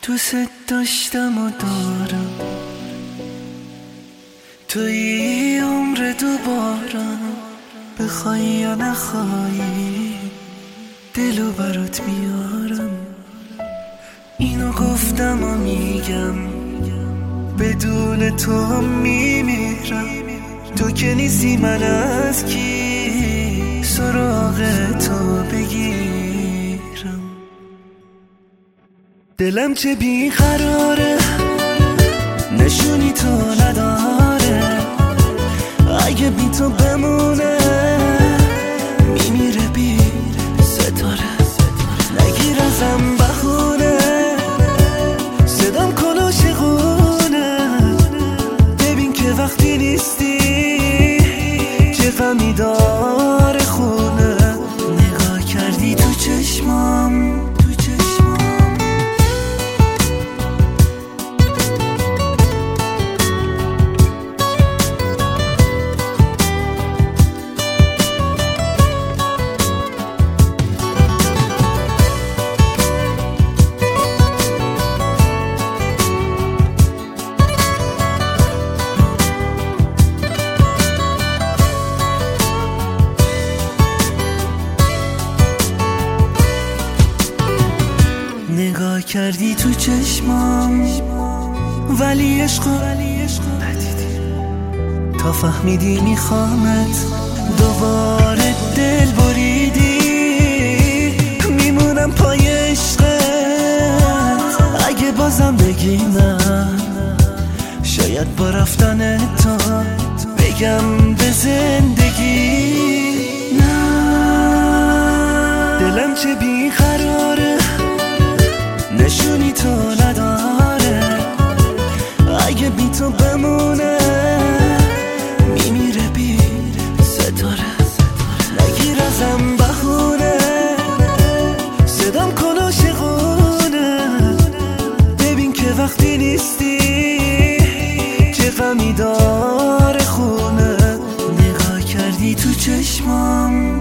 دوست داشتم و دارم، توی عمر دوبارم، بخوای یا نخوایی دلو برات میارم. اینو گفتم و میگم بدون تو میمیرم. تو که نیستی من از کی سراغ تو بگیرم. دلم چه بیقراره نشونی تو نداره، اگه بی تو بمونه میمیره بی ستاره. نگیر ازم بخونه صدام کن عاشقونه، ببین که وقتی نیستی چه غمی داره خونه. نگاه کردی تو چشمام، نگاه کردی تو چشمام ولی عشقو ندیدی. تا فهمیدی میخوامت دوباره دل بریدی. میمونم پای عشقت اگه بازم بگی نه، شاید با رفتن تو بگم به زندگی نه. دلم چه بیقراره نشونی تو نداره، اگه بی تو بمونه میمیره بی ستاره. نگیر ازم بخونه صدام کن عاشقونه، ببین که وقتی نیستی چه غمی داره خونه. نگاه کردی تو چشمام